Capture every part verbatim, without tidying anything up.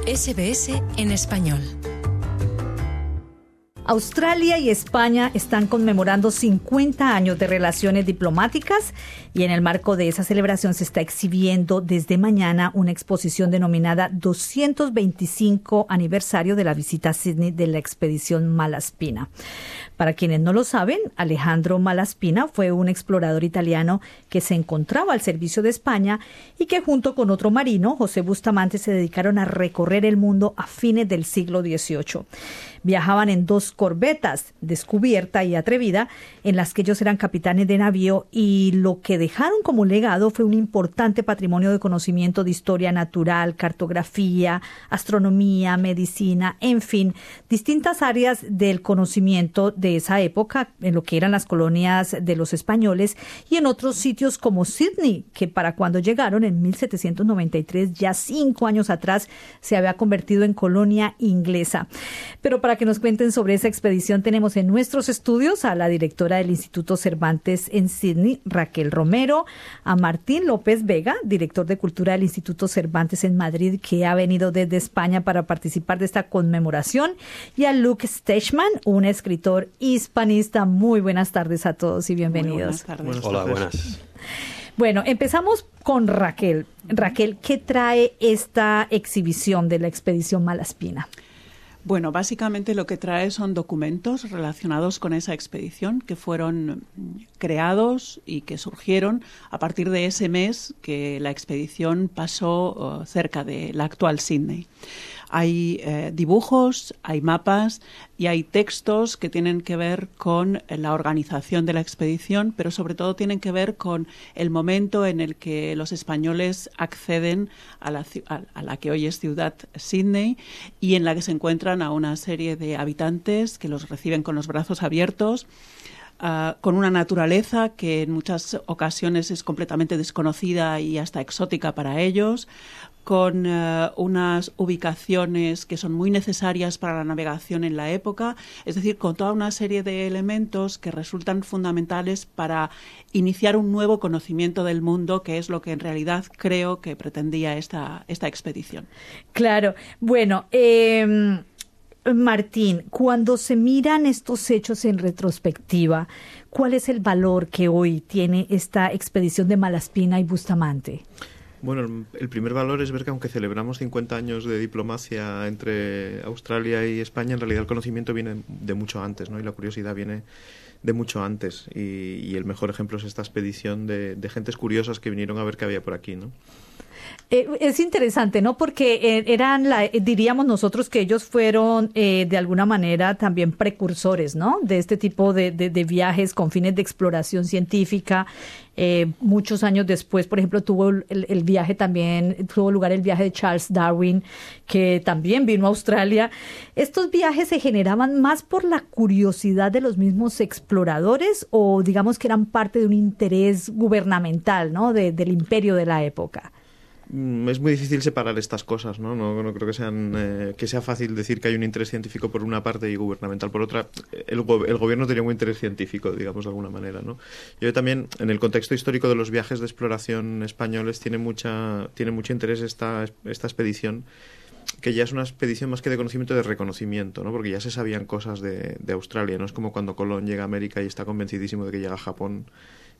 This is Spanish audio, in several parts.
S B S en español. Australia y España están conmemorando cincuenta años de relaciones diplomáticas y en el marco de esa celebración se está exhibiendo desde mañana una exposición denominada doscientos veinticinco aniversario de la visita a Sydney de la expedición Malaspina. Para quienes no lo saben, Alejandro Malaspina fue un explorador italiano que se encontraba al servicio de España y que junto con otro marino, José Bustamante, se dedicaron a recorrer el mundo a fines del siglo dieciocho. Viajaban en dos corbetas, Descubierta y Atrevida, en las que ellos eran capitanes de navío, y lo que dejaron como legado fue un importante patrimonio de conocimiento de historia natural, cartografía, astronomía, medicina, en fin, distintas áreas del conocimiento de esa época, en lo que eran las colonias de los españoles y en otros sitios como Sydney, que para cuando llegaron en mil setecientos noventa y tres, ya cinco años atrás, se había convertido en colonia inglesa. Pero para que nos cuenten sobre esa expedición tenemos en nuestros estudios a la directora del Instituto Cervantes en Sydney, Raquel Romero, a Martín López Vega, director de Cultura del Instituto Cervantes en Madrid, que ha venido desde España para participar de esta conmemoración, y a Luke Stechman, un escritor hispanista. Muy buenas tardes a todos y bienvenidos. Muy buenas tardes. Buenas tardes. Hola, buenas. Bueno, empezamos con Raquel. Raquel, ¿qué trae esta exhibición de la expedición Malaspina? Bueno, básicamente lo que trae son documentos relacionados con esa expedición que fueron creados y que surgieron a partir de ese mes que la expedición pasó uh, cerca de la actual Sydney. Hay eh, dibujos, hay mapas y hay textos que tienen que ver con la organización de la expedición, pero sobre todo tienen que ver con el momento en el que los españoles acceden a la, a la que hoy es ciudad Sydney y en la que se encuentran a una serie de habitantes que los reciben con los brazos abiertos, Uh, con una naturaleza que en muchas ocasiones es completamente desconocida y hasta exótica para ellos, con uh, unas ubicaciones que son muy necesarias para la navegación en la época, es decir, con toda una serie de elementos que resultan fundamentales para iniciar un nuevo conocimiento del mundo, que es lo que en realidad creo que pretendía esta, esta expedición. Claro, bueno, eh... Martín, cuando se miran estos hechos en retrospectiva, ¿cuál es el valor que hoy tiene esta expedición de Malaspina y Bustamante? Bueno, el, el primer valor es ver que aunque celebramos cincuenta años de diplomacia entre Australia y España, en realidad el conocimiento viene de mucho antes, ¿no? Y la curiosidad viene de mucho antes. Y, y el mejor ejemplo es esta expedición de, de gentes curiosas que vinieron a ver qué había por aquí, ¿no? Eh, es interesante, ¿no? Porque eh, eran, la, diríamos nosotros que ellos fueron eh, de alguna manera también precursores, ¿no? De este tipo de, de, de viajes con fines de exploración científica. Eh, muchos años después, por ejemplo, tuvo el, el viaje también, tuvo lugar el viaje de Charles Darwin, que también vino a Australia. ¿Estos viajes se generaban más por la curiosidad de los mismos exploradores o digamos que eran parte de un interés gubernamental, ¿no? De, del imperio de la época? Es muy difícil separar estas cosas, ¿no? No, no creo que sean eh, que sea fácil decir que hay un interés científico por una parte y gubernamental por otra. El, go- el gobierno tenía un interés científico, digamos, de alguna manera, ¿no? Yo también, en el contexto histórico de los viajes de exploración españoles, tiene mucha tiene mucho interés esta, esta expedición, que ya es una expedición más que de conocimiento, de reconocimiento, ¿no? Porque ya se sabían cosas de, de Australia, no es como cuando Colón llega a América y está convencidísimo de que llega a Japón.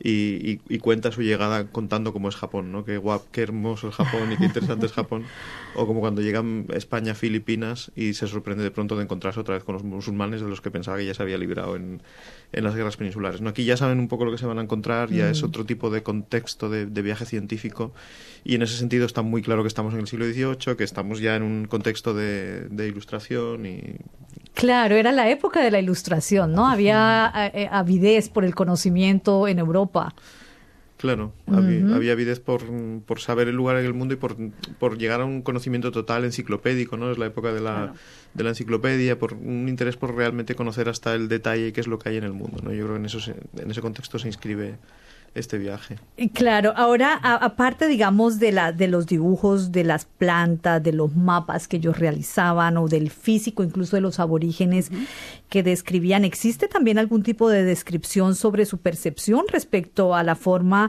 Y, y, y cuenta su llegada contando cómo es Japón, ¿no? Qué guapo, qué hermoso es Japón y qué interesante es Japón. O como cuando llegan España a Filipinas y se sorprende de pronto de encontrarse otra vez con los musulmanes de los que pensaba que ya se había librado en, en las guerras peninsulares, ¿no? Aquí ya saben un poco lo que se van a encontrar, ya mm. es otro tipo de contexto de, de viaje científico y en ese sentido está muy claro que estamos en el siglo dieciocho, que estamos ya en un contexto de, de ilustración y... Claro, era la época de la ilustración, ¿no? Había eh, avidez por el conocimiento en Europa. Claro, había, uh-huh. había avidez por, por saber el lugar en el mundo y por, por llegar a un conocimiento total enciclopédico, ¿no? Es la época de la, claro. de la enciclopedia, por un interés por realmente conocer hasta el detalle qué es lo que hay en el mundo, ¿no? Yo creo que en, eso se, en ese contexto se inscribe este viaje. Claro, ahora a, aparte digamos de la de los dibujos de las plantas, de los mapas que ellos realizaban o del físico incluso de los aborígenes uh-huh. que describían, ¿existe también algún tipo de descripción sobre su percepción respecto a la forma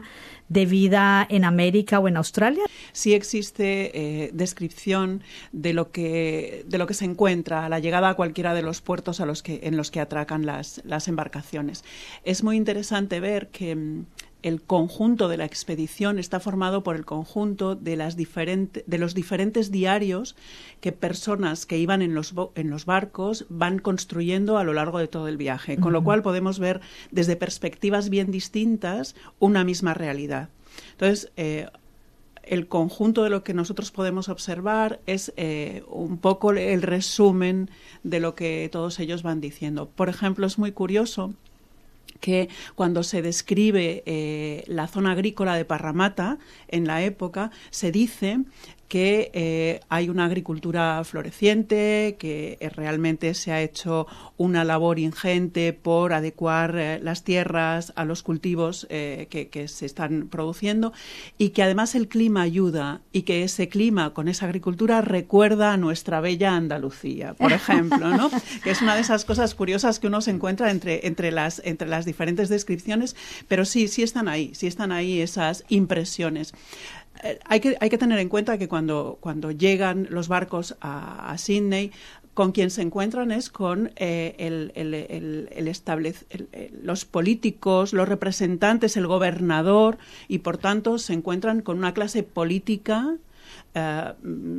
de vida en América o en Australia? Sí existe eh, descripción de lo que de lo que se encuentra a la llegada a cualquiera de los puertos a los que en los que atracan las las embarcaciones. Es muy interesante ver que mm, el conjunto de la expedición está formado por el conjunto de las diferente, de los diferentes diarios que personas que iban en los en los barcos van construyendo a lo largo de todo el viaje, con lo cual podemos ver desde perspectivas bien distintas una misma realidad. Entonces, eh, el conjunto de lo que nosotros podemos observar es eh, un poco el resumen de lo que todos ellos van diciendo. Por ejemplo, es muy curioso que cuando se describe eh, la zona agrícola de Parramatta en la época, se dice que eh, hay una agricultura floreciente, que eh, realmente se ha hecho una labor ingente por adecuar eh, las tierras a los cultivos eh, que, que se están produciendo, y que además el clima ayuda, y que ese clima con esa agricultura recuerda a nuestra bella Andalucía, por ejemplo, ¿no? Que es una de esas cosas curiosas que uno se encuentra entre, entre, las, entre las diferentes descripciones, pero sí, sí están ahí, sí están ahí esas impresiones. Hay que, hay que tener en cuenta que cuando, cuando llegan los barcos a, a Sydney, con quien se encuentran es con eh, el, el, el, el establec- el, el, los políticos, los representantes, el gobernador, y por tanto se encuentran con una clase política eh,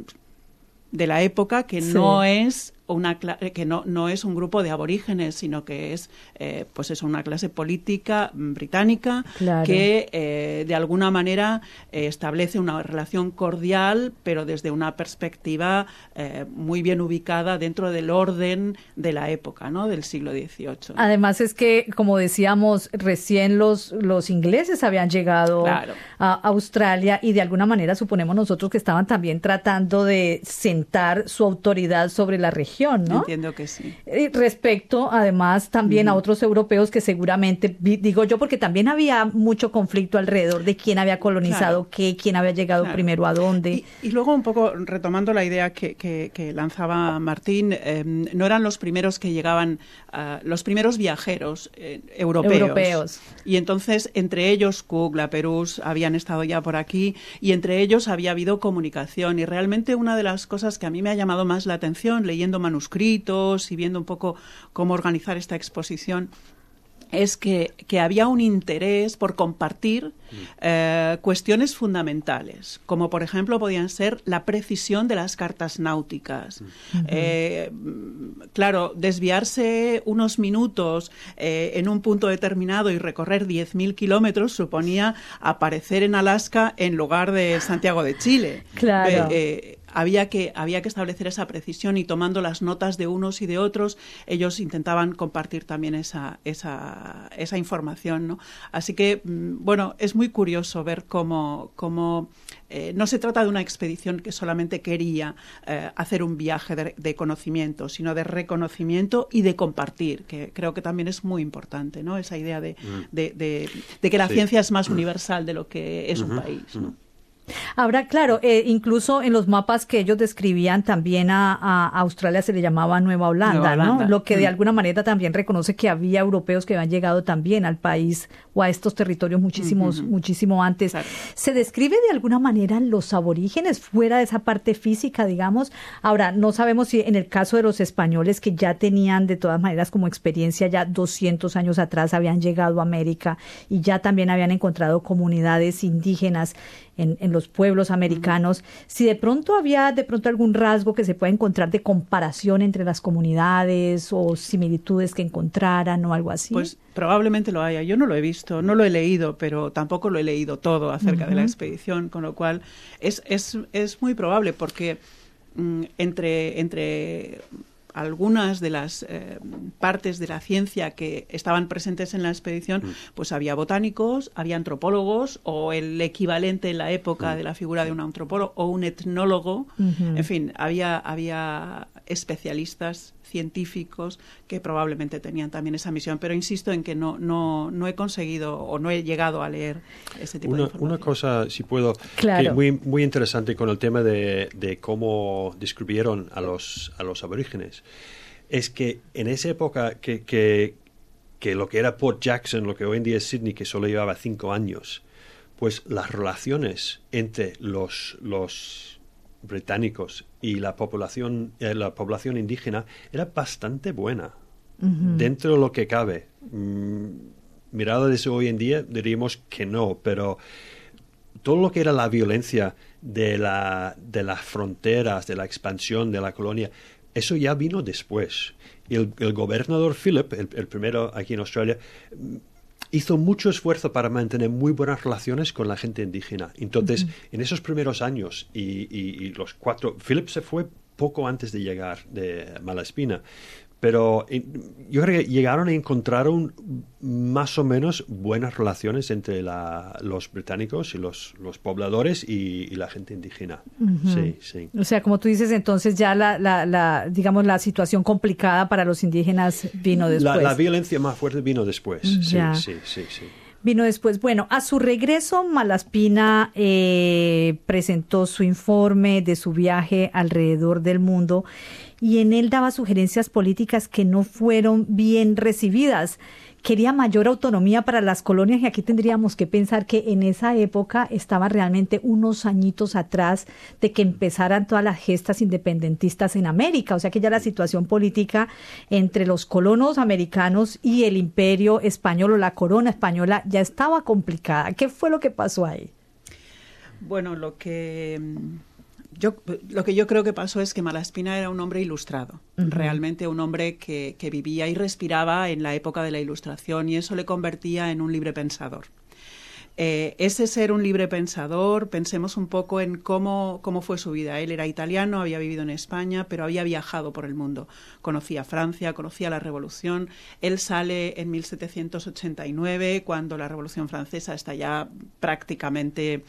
de la época que sí. no es una que no, no es un grupo de aborígenes, sino que es eh, pues es una clase política británica, claro, que eh, de alguna manera eh, establece una relación cordial, pero desde una perspectiva eh, muy bien ubicada dentro del orden de la época, ¿no? Del siglo dieciocho. Además es que, como decíamos, recién los, los ingleses habían llegado claro. a Australia, y de alguna manera suponemos nosotros que estaban también tratando de sentar su autoridad sobre la región, ¿no? Entiendo que sí. Respecto, además, también uh-huh. a otros europeos que seguramente, digo yo, porque también había mucho conflicto alrededor de quién había colonizado claro. qué, quién había llegado claro. primero a dónde. Y, y luego, un poco retomando la idea que, que, que lanzaba Martín, eh, no eran los primeros que llegaban, uh, los primeros viajeros eh, europeos. europeos. Y entonces, entre ellos, Cook, la Perús, habían estado ya por aquí, y entre ellos había habido comunicación. Y realmente una de las cosas que a mí me ha llamado más la atención, leyendo manuscritos y viendo un poco cómo organizar esta exposición, es que, que había un interés por compartir eh, cuestiones fundamentales, como por ejemplo podían ser la precisión de las cartas náuticas. Uh-huh. Eh, claro, desviarse unos minutos eh, en un punto determinado y recorrer diez mil kilómetros suponía aparecer en Alaska en lugar de Santiago de Chile. Claro. Eh, eh, Había que, había que establecer esa precisión, y tomando las notas de unos y de otros, ellos intentaban compartir también esa, esa, esa información, ¿no? Así que, bueno, es muy curioso ver cómo, cómo eh, no se trata de una expedición que solamente quería eh, hacer un viaje de, de conocimiento, sino de reconocimiento y de compartir, que creo que también es muy importante, ¿no? Esa idea de, mm. de, de, de que la sí. ciencia es más universal de lo que es uh-huh. un país, ¿no? Ahora, claro, eh, incluso en los mapas que ellos describían, también a, a Australia se le llamaba Nueva Holanda, Nueva Holanda. ¿no? Lo que de alguna manera también reconoce que había europeos que habían llegado también al país o a estos territorios muchísimos, uh-huh. muchísimo antes. Claro. ¿Se describe de alguna manera los aborígenes fuera de esa parte física, digamos? Ahora, no sabemos si en el caso de los españoles, que ya tenían de todas maneras como experiencia, ya doscientos años atrás habían llegado a América y ya también habían encontrado comunidades indígenas en, en los pueblos americanos, uh-huh. si de pronto había de pronto algún rasgo que se pueda encontrar de comparación entre las comunidades o similitudes que encontraran o algo así. Pues probablemente lo haya. Yo no lo he visto, no lo he leído, pero tampoco lo he leído todo acerca uh-huh. de la expedición, con lo cual es, es, es muy probable, porque mm, entre... entre algunas de las eh, partes de la ciencia que estaban presentes en la expedición, pues había botánicos, había antropólogos, o el equivalente en la época de la figura de un antropólogo, o un etnólogo. Uh-huh. En fin, había, había especialistas científicos que probablemente tenían también esa misión, pero insisto en que no, no, no he conseguido o no he llegado a leer ese tipo una, de información. Una cosa, si puedo, claro. que muy, muy interesante con el tema de, de cómo describieron a los, a los aborígenes, es que en esa época que, que, que lo que era Port Jackson, lo que hoy en día es Sydney, que solo llevaba cinco años, pues las relaciones entre los, los británicos y la población, eh, la población indígena era bastante buena, uh-huh. dentro de lo que cabe. Mm, mirado desde hoy en día diríamos que no, pero todo lo que era la violencia de, la, de las fronteras, de la expansión de la colonia, eso ya vino después. Y el, el gobernador Philip, el, el primero aquí en Australia, hizo mucho esfuerzo para mantener muy buenas relaciones con la gente indígena. Entonces, uh-huh. en esos primeros años y, y, y los cuatro... Philip se fue poco antes de llegar de Malaspina, pero yo creo que llegaron a encontrar un, más o menos buenas relaciones entre la, los británicos y los, los pobladores y, y la gente indígena. Uh-huh. Sí, sí. O sea, como tú dices, entonces ya la, la, la, digamos, la situación complicada para los indígenas vino después. La, la violencia más fuerte vino después. Ya. Sí, sí, sí, sí. Vino después. Bueno, a su regreso, Malaspina eh, presentó su informe de su viaje alrededor del mundo y en él daba sugerencias políticas que no fueron bien recibidas. Quería mayor autonomía para las colonias y aquí tendríamos que pensar que en esa época estaba realmente unos añitos atrás de que empezaran todas las gestas independentistas en América. O sea que ya la situación política entre los colonos americanos y el imperio español o la corona española ya estaba complicada. ¿Qué fue lo que pasó ahí? Bueno, lo que... Yo, lo que yo creo que pasó es que Malaspina era un hombre ilustrado, uh-huh. realmente un hombre que, que vivía y respiraba en la época de la Ilustración y eso le convertía en un libre pensador. Eh, ese ser un libre pensador, pensemos un poco en cómo, cómo fue su vida. Él era italiano, había vivido en España, pero había viajado por el mundo. Conocía Francia, conocía la Revolución. Él sale en mil setecientos ochenta y nueve, cuando la Revolución Francesa está ya prácticamente...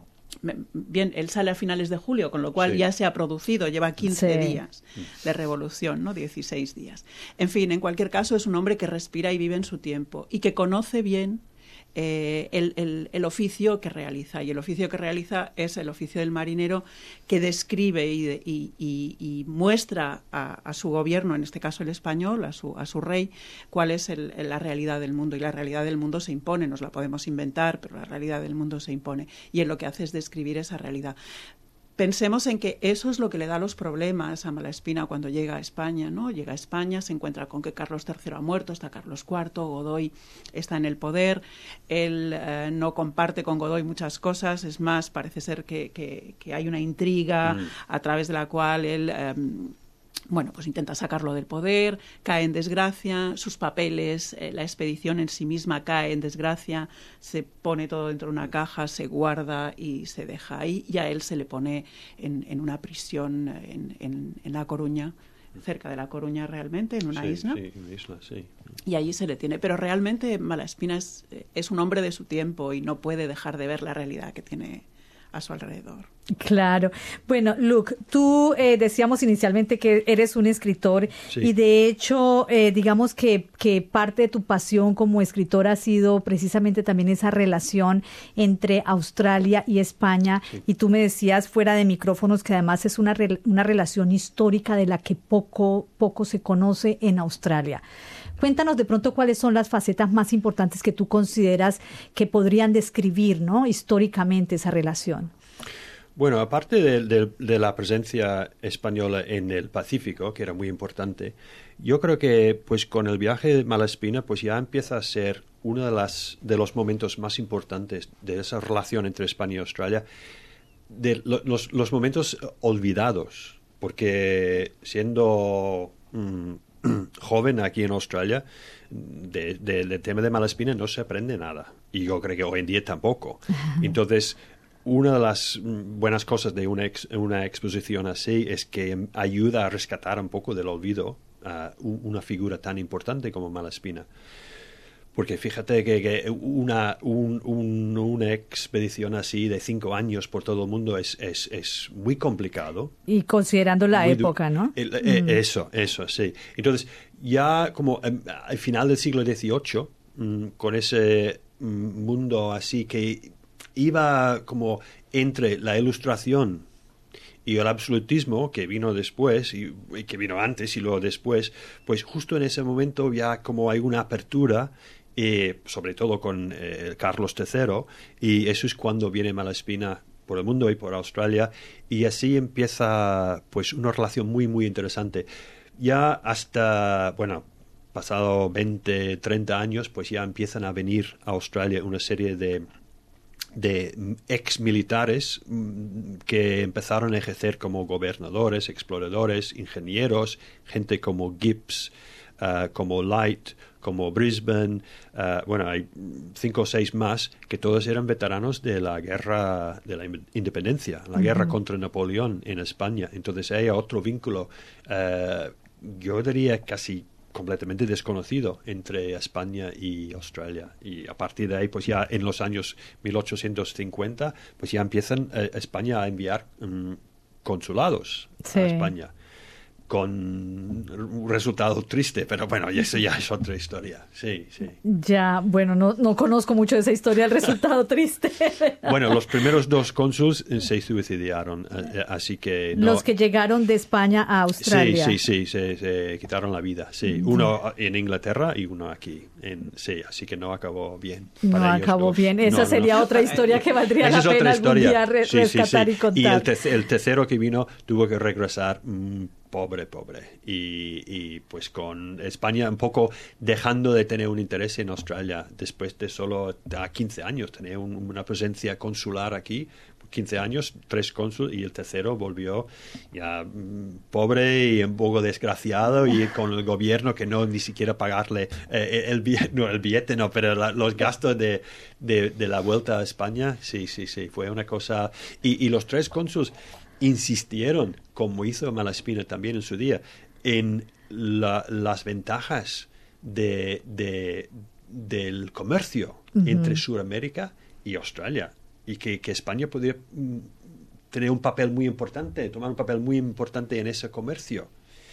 Bien, él sale a finales de julio, con lo cual sí. ya se ha producido, lleva quince sí. días de revolución, ¿no? dieciséis días. En fin, en cualquier caso, es un hombre que respira y vive en su tiempo y que conoce bien eh, el, el, el oficio que realiza. Y el oficio que realiza es el oficio del marinero, que describe y, y, y, y muestra a, a su gobierno, en este caso el español, a su, a su rey, cuál es el, la realidad del mundo. Y la realidad del mundo se impone, nos la podemos inventar, pero la realidad del mundo se impone. Y él lo que hace es describir esa realidad. Pensemos en que eso es lo que le da los problemas a Malaspina cuando llega a España, ¿no? Llega a España, se encuentra con que Carlos tercero ha muerto, está Carlos cuarto, Godoy está en el poder, él eh, no comparte con Godoy muchas cosas, es más, parece ser que, que, que hay una intriga mm. a través de la cual él... Eh, Bueno, pues intenta sacarlo del poder, cae en desgracia, sus papeles, eh, la expedición en sí misma cae en desgracia, se pone todo dentro de una caja, se guarda y se deja ahí, y a él se le pone en, en una prisión en, en, en La Coruña, cerca de La Coruña realmente, en una sí, isla. Sí, una isla, sí. Y allí se le tiene. Pero realmente Malaspina es, es un hombre de su tiempo y no puede dejar de ver la realidad que tiene a su alrededor. Claro. Bueno, Luke, tú eh, decíamos inicialmente que eres un escritor sí. y de hecho, eh, digamos que, que parte de tu pasión como escritor ha sido precisamente también esa relación entre Australia y España sí. y tú me decías fuera de micrófonos que además es una, re- una relación histórica de la que poco, poco se conoce en Australia. Cuéntanos de pronto cuáles son las facetas más importantes que tú consideras que podrían describir, ¿no?, históricamente esa relación. Bueno, aparte de, de, de la presencia española en el Pacífico, que era muy importante, yo creo que pues con el viaje de Malaspina pues ya empieza a ser uno de, las, de los momentos más importantes de esa relación entre España y Australia, de lo, los, los momentos olvidados, porque siendo... Mmm, joven aquí en Australia, de, de, del tema de Malaspina no se aprende nada. Y yo creo que hoy en día tampoco. Entonces, una de las buenas cosas de una, ex, una exposición así es que ayuda a rescatar un poco del olvido a uh, una figura tan importante como Malaspina. Porque fíjate que, que una, un, un, una expedición así de cinco años por todo el mundo es, es, es muy complicado. Y considerando la muy época, ¿no? El, mm. Eso, eso, sí. Entonces, ya como um, al final del siglo dieciocho, um, con ese um, mundo así que iba como entre la Ilustración y el absolutismo, que vino después, y, y que vino antes y luego después, pues justo en ese momento ya como hay una apertura y sobre todo con eh, Carlos tercero, y eso es cuando viene Malaspina por el mundo y por Australia, y así empieza pues una relación muy muy interesante. Ya hasta, bueno, pasado veinte, treinta años, pues ya empiezan a venir a Australia una serie de de ex militares que empezaron a ejercer como gobernadores, exploradores, ingenieros, gente como Gibbs, uh, como Light, como Brisbane, uh, bueno, hay cinco o seis más que todos eran veteranos de la guerra de la independencia, la uh-huh. guerra contra Napoleón en España. Entonces hay otro vínculo, uh, yo diría casi completamente desconocido entre España y Australia, y a partir de ahí pues ya en los años mil ochocientos cincuenta pues ya empiezan eh, España a enviar um, consulados sí. a España, con un resultado triste, pero bueno, y eso ya es otra historia. Sí, sí. Ya, bueno, no, no conozco mucho de esa historia, el resultado triste. Bueno, los primeros dos cónsuls se suicidaron, así que... No... Los que llegaron de España a Australia. Sí, sí, sí, se, se quitaron la vida, sí. Uno en Inglaterra y uno aquí. En, sí, así que no acabó bien. No acabó dos. bien. Esa no, sería no. otra historia que valdría la pena algún día re sí, rescatar sí, sí. y contar. Y el, te el tercero que vino tuvo que regresar... Mmm, pobre, pobre. Y, y pues con España un poco dejando de tener un interés en Australia después de solo a quince años, tener un, una presencia consular aquí, quince años, tres cónsules, y el tercero volvió ya mmm, pobre y un poco desgraciado, y con el gobierno que no ni siquiera pagarle eh, el billete, no, el billete no, pero la, los gastos de, de, de la vuelta a España, sí, sí, sí, fue una cosa... Y, y los tres cónsules insistieron, como hizo Malaspina también en su día, en la, las ventajas de, de, del comercio uh-huh. entre Sudamérica y Australia, y que, que España podía mm, tener un papel muy importante, tomar un papel muy importante en ese comercio.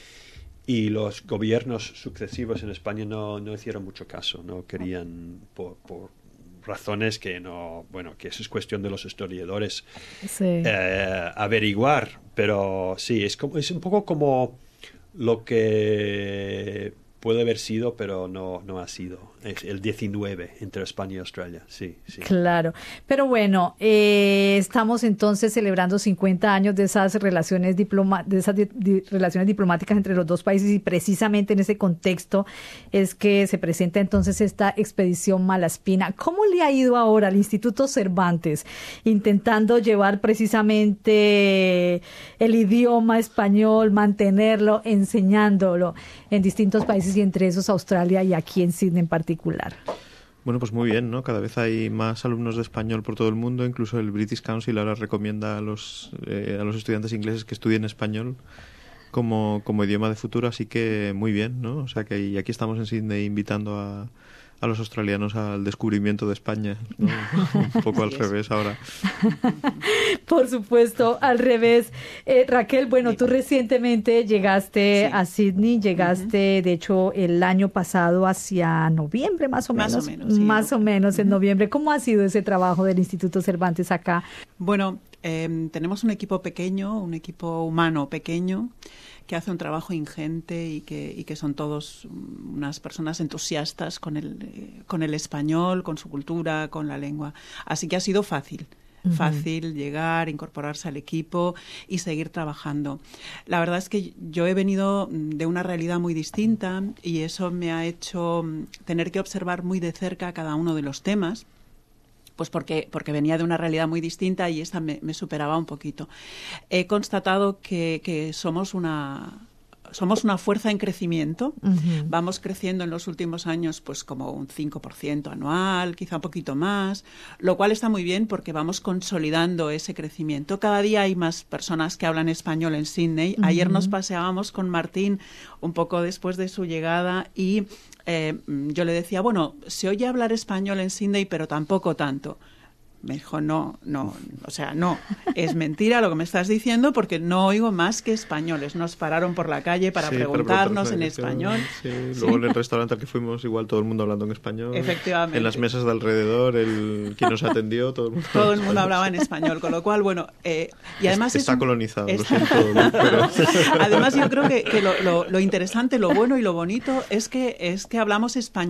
Y los gobiernos sucesivos en España no, no hicieron mucho caso, no querían por... por razones que no, bueno, que eso es cuestión de los historiadores sí. eh, averiguar, pero sí, es como, es un poco como lo que puede haber sido, pero no, no ha sido. Es el diecinueve entre España y Australia, sí, sí. Claro, pero bueno, eh, estamos entonces celebrando cincuenta años de esas relaciones diploma de esas di di relaciones diplomáticas entre los dos países, y precisamente en ese contexto es que se presenta entonces esta expedición Malaspina. ¿Cómo le ha ido ahora al Instituto Cervantes intentando llevar precisamente el idioma español, mantenerlo, enseñándolo en distintos países, y entre esos Australia y aquí en Sydney en particular? Bueno, pues muy bien, ¿no? Cada vez hay más alumnos de español por todo el mundo. Incluso el British Council ahora recomienda a los, eh, a los estudiantes ingleses que estudien español como, como idioma de futuro, así que muy bien, ¿no? O sea que y aquí estamos en Sydney invitando a, a los australianos al descubrimiento de España, ¿no? Un poco al revés ahora. Por supuesto, al revés. Eh, Raquel, bueno, tú recientemente llegaste sí. a Sydney, llegaste, uh-huh. de hecho, el año pasado hacia noviembre, más o menos. Más o menos, sí, Más no. o menos en uh-huh. noviembre. ¿Cómo ha sido ese trabajo del Instituto Cervantes acá? Bueno, eh, tenemos un equipo pequeño, un equipo humano pequeño, que hace un trabajo ingente y que, y que son todos unas personas entusiastas con el, eh, con el español, con su cultura, con la lengua. Así que ha sido fácil. Uh-huh. Fácil llegar, incorporarse al equipo y seguir trabajando. La verdad es que yo he venido de una realidad muy distinta, y eso me ha hecho tener que observar muy de cerca cada uno de los temas, pues porque, porque venía de una realidad muy distinta, y esta me, me superaba un poquito. He constatado que, que somos una... Somos una fuerza en crecimiento. Uh-huh. Vamos creciendo en los últimos años pues como un cinco por ciento anual, quizá un poquito más, lo cual está muy bien porque vamos consolidando ese crecimiento. Cada día hay más personas que hablan español en Sydney. Uh-huh. Ayer nos paseábamos con Martín un poco después de su llegada, y eh, yo le decía, bueno, se oye hablar español en Sydney, pero tampoco tanto. Me dijo, no, no, o sea, no, es mentira lo que me estás diciendo, porque no oigo más que españoles. Nos pararon por la calle para sí, preguntarnos en español. Sí. Luego en el restaurante al que fuimos, igual todo el mundo hablando en español. Efectivamente. En las mesas de alrededor, el quien nos atendió, todo el mundo, todo el mundo hablaba en español, con lo cual, bueno, eh, y además... Está es, colonizado, está... lo siento. ¿No? Pero... Además yo creo que, que lo, lo, lo interesante, lo bueno y lo bonito es que, es que hablamos español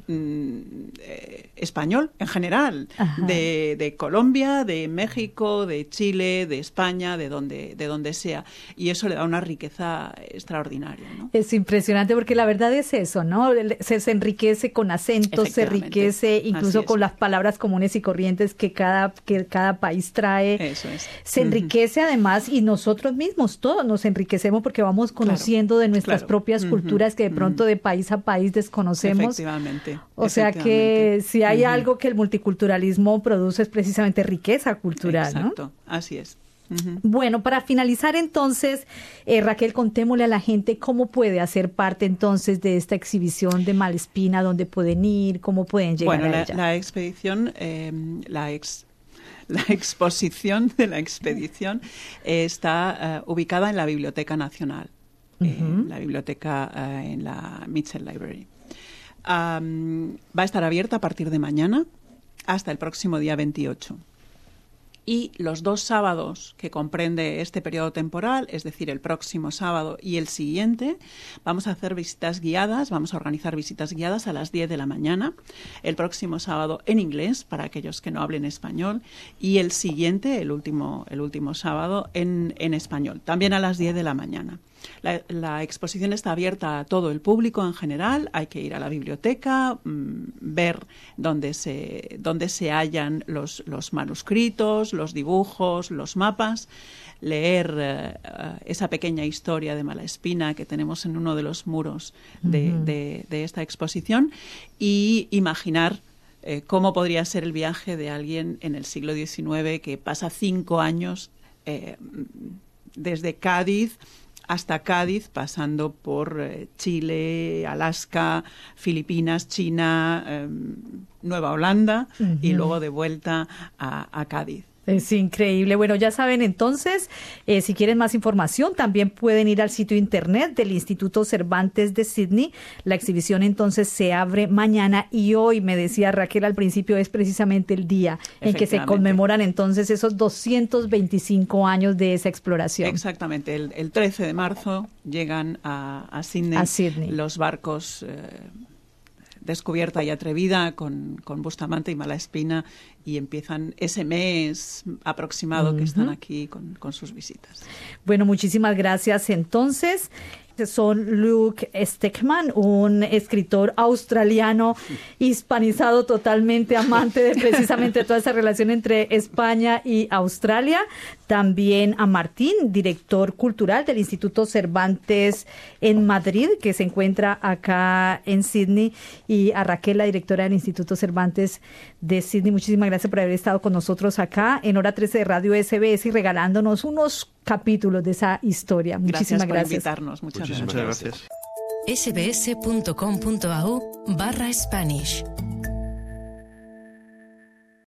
mm, eh, español en general, de, de Colombia, de México, de Chile, de España, de donde, de donde sea. Y eso le da una riqueza extraordinaria, ¿no? Es impresionante porque la verdad es eso, ¿no? Se, se enriquece con acentos, se enriquece incluso con las palabras comunes y corrientes que cada, que cada país trae. Eso es. Se enriquece uh-huh. además, y nosotros mismos todos nos enriquecemos porque vamos conociendo claro, de nuestras claro. propias uh-huh. culturas que de pronto uh-huh. de país a país desconocemos. Efectivamente. O sea que si hay uh-huh. algo que el multiculturalismo produce es precisamente riqueza cultural, Exacto. ¿no? Así es. Uh-huh. Bueno, para finalizar entonces, eh, Raquel, contémosle a la gente cómo puede hacer parte entonces de esta exhibición de Malespina, dónde pueden ir, cómo pueden llegar bueno, a la, ella. la expedición, eh, la ex La exposición de la expedición eh, está uh, ubicada en la Biblioteca Nacional, uh-huh. en la biblioteca uh, en la Mitchell Library. Um, va a estar abierta a partir de mañana hasta el próximo día veintiocho. Y los dos sábados que comprende este periodo temporal, es decir, el próximo sábado y el siguiente, vamos a hacer visitas guiadas, vamos a organizar visitas guiadas a las diez de la mañana, el próximo sábado en inglés, para aquellos que no hablen español, y el siguiente, el último, el último sábado, en, en español, también a las diez de la mañana. La, la exposición está abierta a todo el público en general. Hay que ir a la biblioteca, mmm, ver dónde se, dónde se hallan los, los manuscritos, los dibujos, los mapas, leer uh, esa pequeña historia de Malespina que tenemos en uno de los muros de, uh-huh. de, de esta exposición y imaginar eh, cómo podría ser el viaje de alguien en el siglo diecinueve que pasa cinco años eh, desde Cádiz hasta Cádiz, pasando por eh, Chile, Alaska, Filipinas, China, eh, Nueva Holanda uh-huh. y luego de vuelta a, a Cádiz. Es increíble. Bueno, ya saben entonces, eh, si quieren más información, también pueden ir al sitio internet del Instituto Cervantes de Sídney. La exhibición entonces se abre mañana y hoy, me decía Raquel al principio, es precisamente el día en que se conmemoran entonces esos doscientos veinticinco años de esa exploración. Exactamente. El, el trece de marzo llegan a, a, Sídney, a Sídney los barcos eh, Descubierta y Atrevida con, con Bustamante y Malespina y empiezan ese mes aproximado uh-huh. que están aquí con, con sus visitas. Bueno, muchísimas gracias. Entonces, son Luke Steckman, un escritor australiano hispanizado totalmente, amante de precisamente toda esa relación entre España y Australia. También a Martín, director cultural del Instituto Cervantes en Madrid, que se encuentra acá en Sídney, y a Raquel, la directora del Instituto Cervantes de Sídney. Muchísimas gracias por haber estado con nosotros acá en Hora trece de Radio S B S y regalándonos unos capítulos de esa historia. Muchísimas gracias. Gracias por invitarnos. Muchas, Muchísimas gracias. gracias. sbs.com.au barra Spanish